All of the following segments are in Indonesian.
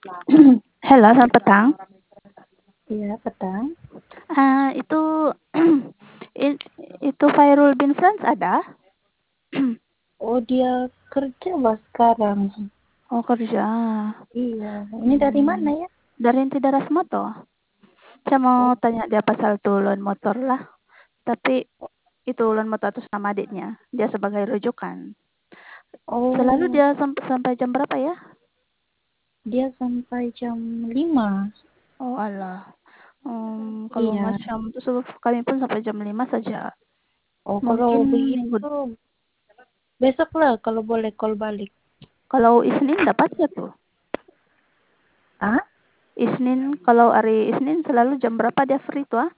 Halo, selamat petang. Iya, petang. Itu i- itu Fairul bin Frans ada? Oh, dia kerja Mbak sekarang. Oh, kerja. Iya, ini dari mana Hmm, ya? dari Inti Darasmoto. Saya mau Oh, tanya dia pasal turun motor lah. Tapi itu ulun motor atas nama adiknya. Dia sebagai rujukan. Selalu oh, dia sampai jam berapa ya? dia sampai jam 5. Oh, alah. Kalau Iya. macam itu kami pun sampai jam 5 saja. Oh, kalau Mungkin minggu begitu besok lah kalau boleh call balik. kalau Isnin dapat ya tuh. Ah? Isnin kalau hari Isnin selalu jam berapa dia free tuh?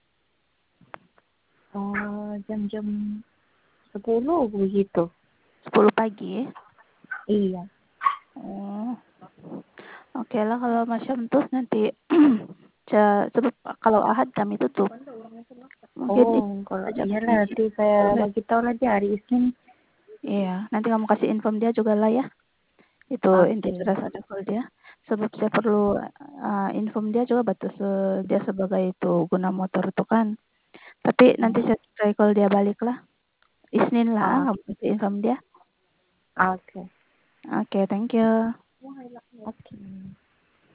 Oh, jam-jam 10 begitu. 10 pagi. Iya. Oh, oke lah kalau macam tuh nanti sebab kalau Ahad kami tutup. Mungkin Oh, itu kalau saja iyalah kami. nanti saya bagi tahu lagi hari Isnin. Iya, nanti kamu kasih inform dia juga lah ya. Itu inti Oke. jelas ada call dia. Sebab saya perlu inform dia juga betul dia sebagai itu guna motor itu kan. Tapi nanti Oh, saya try call dia balik lah. Isnin lah, oh, kamu kasih inform dia. oke. Oke, thank you. Oke.